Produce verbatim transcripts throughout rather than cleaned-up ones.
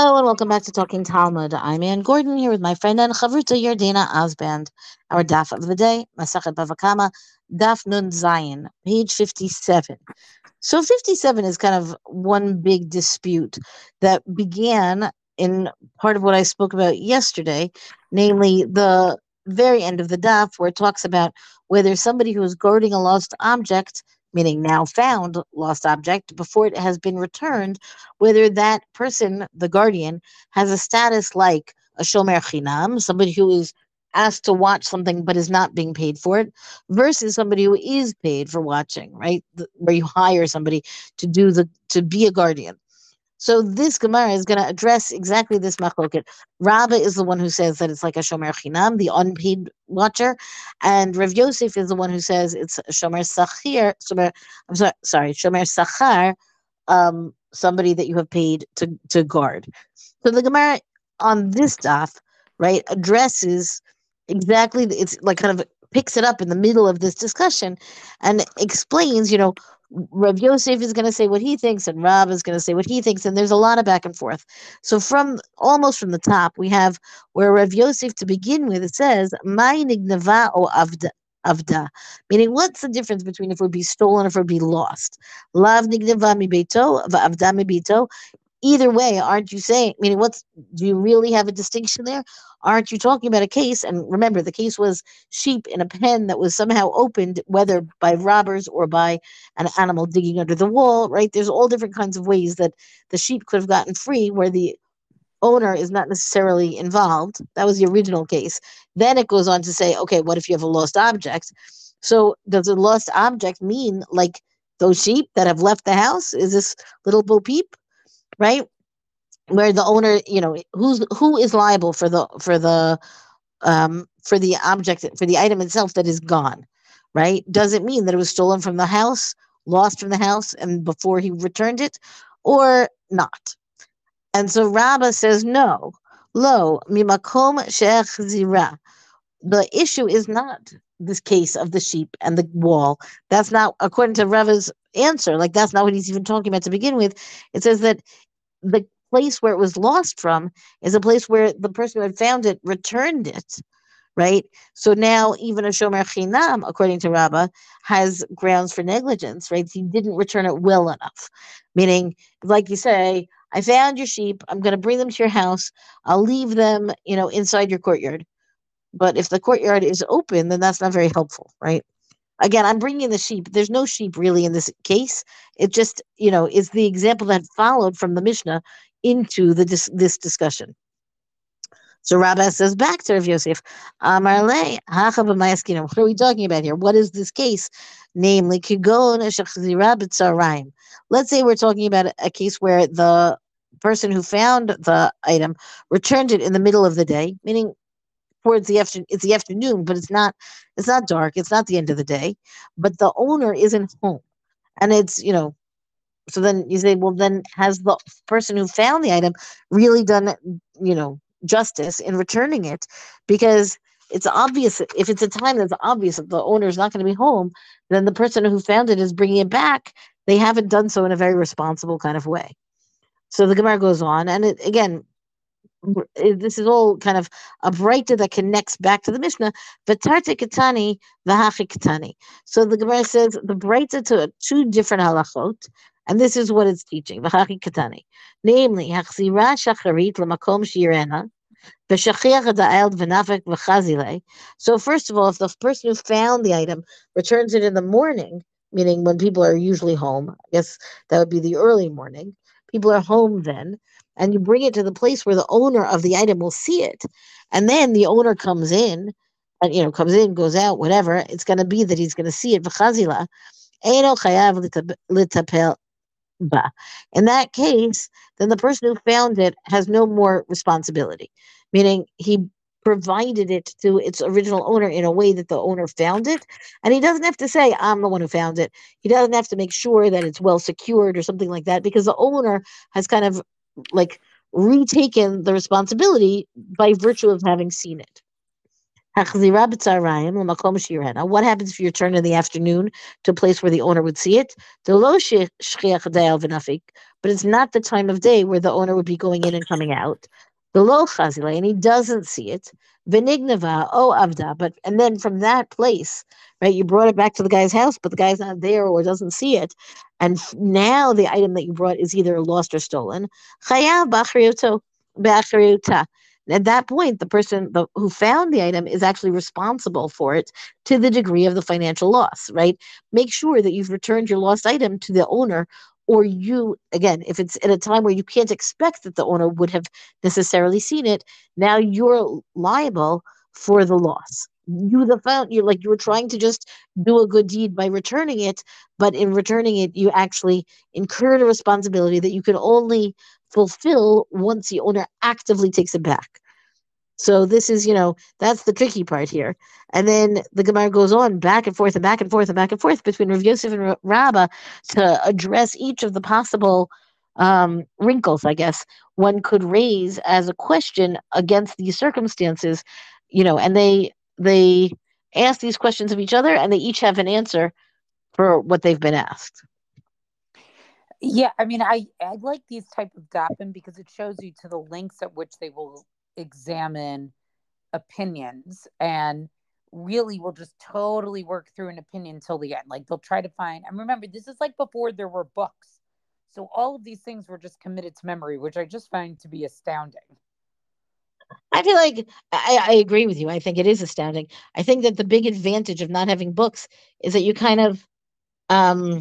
Hello and welcome back to Talking Talmud. I'm Ann Gordon here with my friend and Chavruta Yardena Osband. Our daf of the day, Masachet Bava Kama, Daf Nun Zayin, page fifty-seven. So fifty-seven is kind of one big dispute that began in part of what I spoke about yesterday, namely the very end of the daf where it talks about whether somebody who is guarding a lost object, meaning now found lost object, before it has been returned, whether that person, the guardian, has a status like a shomer chinam, somebody who is asked to watch something but is not being paid for it, versus somebody who is paid for watching, right? The- Where you hire somebody to do the to be a guardian. So this Gemara is going to address exactly this machloket. Rabba is the one who says that it's like a shomer chinam, the unpaid watcher, and Rav Yosef is the one who says it's a shomer sachir. Shomer, I'm sorry, sorry, shomer sachar, um, somebody that you have paid to to guard. So the Gemara on this daf, right, addresses exactly, it's like kind of picks it up in the middle of this discussion and explains, you know, Rav Yosef is going to say what he thinks, and Rav is going to say what he thinks, and there's a lot of back and forth. So from almost from the top, we have where Rav Yosef to begin with, it says, "Mai nignava o avda." Avda, meaning what's the difference between if it would be stolen or if it would be lost? Lav nignava mi beito, avda mi beito. Either way, aren't you saying, meaning what's, do you really have a distinction there? Aren't you talking about a case? And remember, the case was sheep in a pen that was somehow opened, whether by robbers or by an animal digging under the wall, right? There's all different kinds of ways that the sheep could have gotten free where the owner is not necessarily involved. That was the original case. Then it goes on to say, okay, what if you have a lost object? So does a lost object mean like those sheep that have left the house? Is this little Bo Peep, right? Where the owner, you know, who's who is liable for the for the um for the object, for the item itself that is gone, right? Does it mean that it was stolen from the house, lost from the house, and before he returned it, or not? And so Rabbah says no. Lo mimakom she'ech zira. The issue is not this case of the sheep and the wall. That's not, according to Rava's answer, like that's not what he's even talking about to begin with. It says that the place where it was lost from is a place where the person who had found it returned it, right? So now even a shomer chinam, according to Rabbah, has grounds for negligence, right? He didn't return it well enough. Meaning, like you say, I found your sheep, I'm going to bring them to your house, I'll leave them, you know, inside your courtyard. But if the courtyard is open, then that's not very helpful, right? Again, I'm bringing the sheep. There's no sheep really in this case. It just, you know, is the example that followed from the Mishnah into the dis- this discussion. So Rabbah says back to Rav Yosef, Amar le, hacha b'mayaskinu. What are we talking about here? What is this case? Namely, kigon shechzira b'tzarayim. Let's say we're talking about a case where the person who found the item returned it in the middle of the day, meaning towards the afternoon. It's the afternoon, but it's not. It's not dark. It's not the end of the day. But the owner isn't home, and it's, you know. So then you say, well, then has the person who found the item really done, you know, justice in returning it? Because it's obvious, if it's a time that's obvious that the owner is not going to be home, then the person who found it is bringing it back. They haven't done so in a very responsible kind of way. So the Gemara goes on, and it, again, r- eh, this is all kind of a breita that connects back to the Mishnah. V'tarte katani v'hachi katani. So the Gemara says the breita to two different halachot, and this is what it's teaching. V'hachi katani, namely hachzira shacharit lemakom shirena. v'shachiach hada'el v'nafek v'chazile. So first of all, if the person who found the item returns it in the morning, meaning when people are usually home, I guess that would be the early morning. People are home then, and you bring it to the place where the owner of the item will see it, and then the owner comes in, and you know comes in, goes out, whatever. It's going to be that he's going to see it. V'chazila eino chayav litab- litapel ba. In that case, then the person who found it has no more responsibility, meaning he provided it to its original owner in a way that the owner found it. And he doesn't have to say, I'm the one who found it. He doesn't have to make sure that it's well secured or something like that, because the owner has kind of like retaken the responsibility by virtue of having seen it. Hachzira b'tzarayim l'makom shirena. What happens if you return in the afternoon to a place where the owner would see it? The lo shchiach dayal v'nafik, but it's not the time of day where the owner would be going in and coming out. The lo chazile, and he doesn't see it. V'nignava o avda, but and then from that place, right? You brought it back to the guy's house, but the guy's not there or doesn't see it, and f- now the item that you brought is either lost or stolen. Chayav b'achriyuto b'achriyuta. At that point, the person the, who found the item is actually responsible for it to the degree of the financial loss, right? Make sure that you've returned your lost item to the owner, or you, again, if it's at a time where you can't expect that the owner would have necessarily seen it, now you're liable for the loss. You, the found, you're like you were trying to just do a good deed by returning it, but in returning it, you actually incurred a responsibility that you can only fulfill once the owner actively takes it back. So this is, you know, that's the tricky part here. And then the Gemara goes on back and forth and back and forth and back and forth between Rav Yosef and Ra- Rabbah to address each of the possible um, wrinkles, I guess, one could raise as a question against these circumstances, you know, and they they ask these questions of each other and they each have an answer for what they've been asked. Yeah, I mean, I I like these type of dapim because it shows you to the lengths at which they will examine opinions and really will just totally work through an opinion till the end. Like they'll try to find, and remember, this is like before there were books. So all of these things were just committed to memory, which I just find to be astounding. I feel like I, I agree with you. I think it is astounding. I think that the big advantage of not having books is that you kind of um,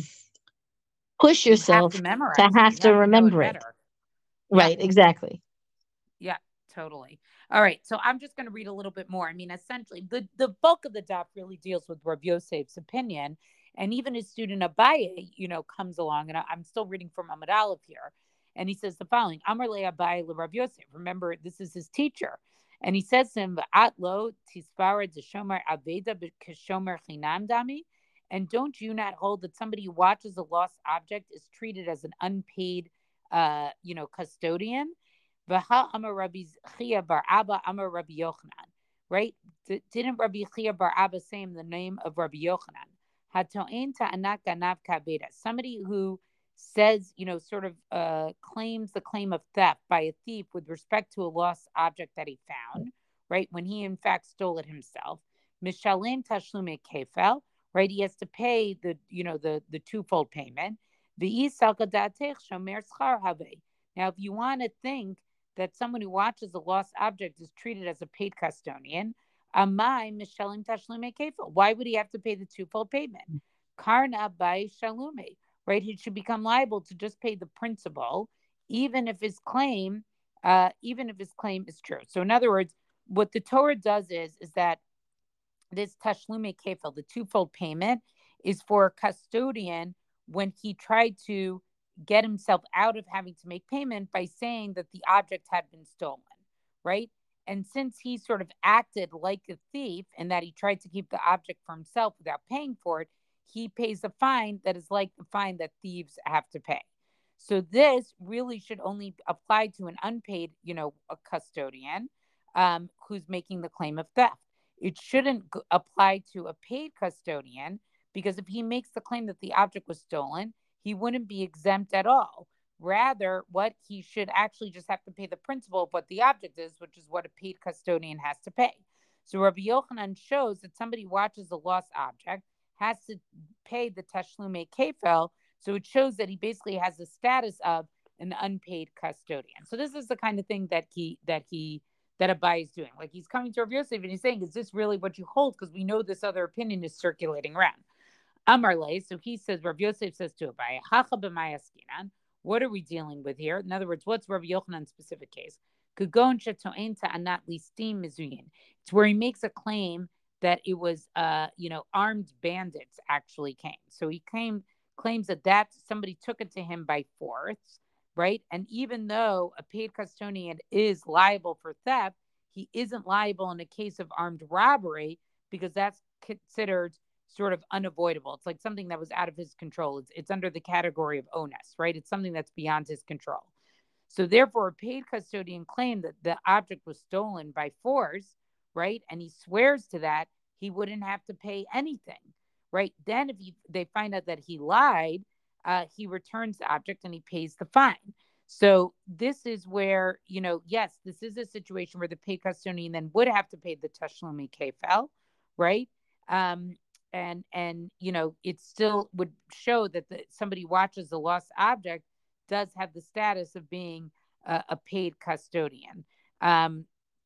push You have to yourself to memorize it. have You to have to know it remember it. better. Yeah. Right, exactly. Yeah, totally. All right. So I'm just going to read a little bit more. I mean, essentially, the, the bulk of the daf really deals with Rav Yosef's opinion. And even his student Abaye, you know, comes along. And I, I'm still reading from Amud Aleph here. And he says the following: Amar le Abaye le Rav Yosef. Remember, this is his teacher. And he says to him, V'at lo tisfara deshomer aveda b'keshomer chinam dami. And don't you not hold that somebody who watches a lost object is treated as an unpaid, uh, you know, custodian? Vaha Amar Rabbi Chia Bar Abba Amar Rabbi Yochanan. Right? D- didn't Rabbi Chia Bar Abba say in the name of Rabbi Yochanan? Hato'en ta'anak ganav kabeda. Somebody who says, you know, sort of uh, claims the claim of theft by a thief with respect to a lost object that he found, right? When he in fact stole it himself. Mishalem tashlume kefel, right? He has to pay the, you know, the the twofold payment. V'isal kadatech shomer schar have. Now, if you want to think that someone who watches a lost object is treated as a paid custodian, amai mishalim tashlume kefil. Why would he have to pay the twofold payment? Karna by shalume, right? He should become liable to just pay the principal, even if his claim, uh, even if his claim is true. So, in other words, what the Torah does is, is that this tashlume kefil, the twofold payment, is for a custodian when he tried to get himself out of having to make payment by saying that the object had been stolen, right? And since he sort of acted like a thief and that he tried to keep the object for himself without paying for it, he pays a fine that is like the fine that thieves have to pay. So this really should only apply to an unpaid, you know, a custodian um, who's making the claim of theft. It shouldn't apply to a paid custodian because if he makes the claim that the object was stolen, he wouldn't be exempt at all. Rather, what he should actually just have to pay the principal of what the object is, which is what a paid custodian has to pay. So Rabbi Yochanan shows that somebody watches a lost object, has to pay the tashlume kefel. So it shows that he basically has the status of an unpaid custodian. So this is the kind of thing that he that he that Abai is doing. Like he's coming to Rav Yosef and he's saying, is this really what you hold? Because we know this other opinion is circulating around. Amarle, so he says, Rav Yosef says to Abai, Hacha b'mayaskinan. What are we dealing with here? In other words, what's Rabbi Yochanan's specific case? Kugon shetoen ta'anat listim mizuyin. It's where he makes a claim that it was, uh, you know, armed bandits actually came. So he came claims that that somebody took it to him by force, right? And even though a paid custodian is liable for theft, he isn't liable in a case of armed robbery because that's considered sort of unavoidable. It's like something that was out of his control. It's, it's under the category of onus, right? It's something that's beyond his control. So therefore, a paid custodian claimed that the object was stolen by force, right, and he swears to that, he wouldn't have to pay anything, right? Then if you, they find out that he lied, uh, he returns the object and he pays the fine. So this is where, you know, yes, this is a situation where the paid custodian then would have to pay the tashlumi kefel, right? Um, and and you know, it still would show that the, somebody watches the lost object does have the status of being a, a paid custodian. Um,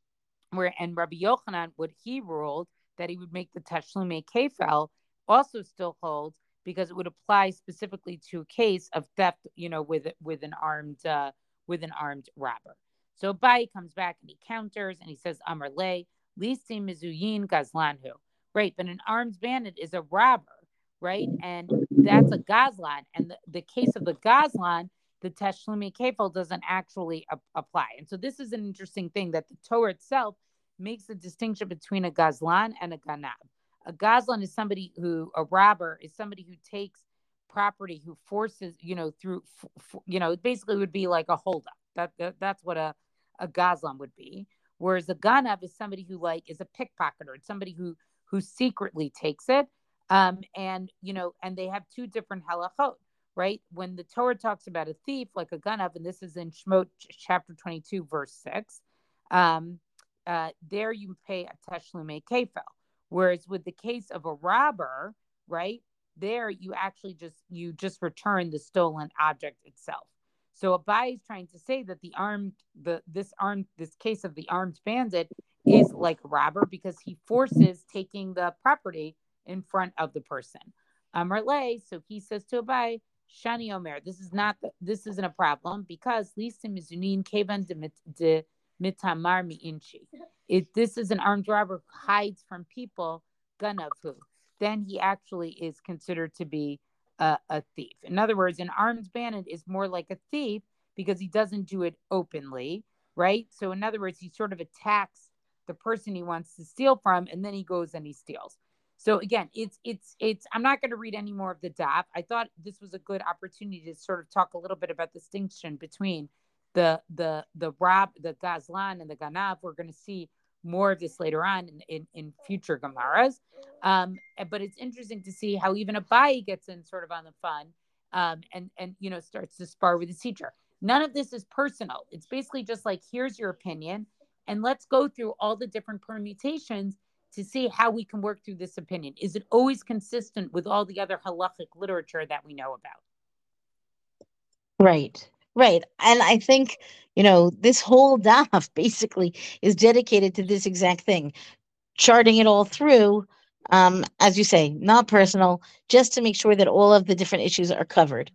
where and Rabbi Yochanan, what he ruled that he would make the tashlumi kefel also still holds, because it would apply specifically to a case of theft, you know, with with an armed uh, with an armed robber. So Bai comes back and he counters and he says, Amar le, listi mizuyin gazlanhu. Right, but an armed bandit is a robber, right? And that's a gazlan. And the, the case of the gazlan, the tashlumi kefel doesn't actually a- apply. And so this is an interesting thing, that the Torah itself makes a distinction between a gazlan and a ganab. A gazlan is somebody who, a robber is somebody who takes property, who forces, you know, through, f- f- you know, it basically would be like a holdup. That, that that's what a, a gazlan would be. Whereas a ganab is somebody who like is a pickpocketer. It's somebody who who secretly takes it. Um, and, you know, and they have two different halachot, right? When the Torah talks about a thief, like a ganav, and this is in Shemot chapter twenty-two, verse six, um, uh, there you pay a tashlumi kefel. Whereas with the case of a robber, right, there you actually just, you just return the stolen object itself. So Abai is trying to say that the armed, the this armed, this case of the armed bandit is like a robber, because he forces taking the property in front of the person. Amar le, so he says to Abai, Shani Omer, this is not, the, this isn't a problem, because lisim mizunin kevan de mitamar miinchi. If this is an armed robber who hides from people, ganavhu, then he actually is considered to be a, a thief. In other words, an armed bandit is more like a thief because he doesn't do it openly, right? So in other words, he sort of attacks the person he wants to steal from, and then he goes and he steals. So again, it's it's it's I'm not going to read any more of the daf. I thought this was a good opportunity to sort of talk a little bit about the distinction between the the the rob, the gazlan, and the ganav. We're going to see more of this later on in, in, in future Gemaras. Um, but it's interesting to see how even Abai gets in sort of on the fun, um, and and you know, starts to spar with his teacher. None of this is personal. It's basically just like, here's your opinion, and let's go through all the different permutations to see how we can work through this opinion. Is it always consistent with all the other halachic literature that we know about? Right, right. And I think, you know, this whole daf basically is dedicated to this exact thing, charting it all through, um, as you say, not personal, just to make sure that all of the different issues are covered.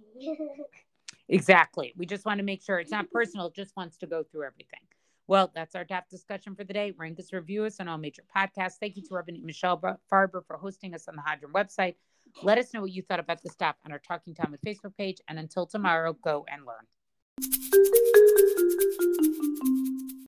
Exactly. We just want to make sure it's not personal, it just wants to go through everything. Well, that's our daf discussion for the day. Rank us, review us on all major podcasts. Thank you to Rabbanit Michelle Farber for hosting us on the Hadran website. Let us know what you thought about the daf on our Talking Talmud Facebook page. And until tomorrow, go and learn.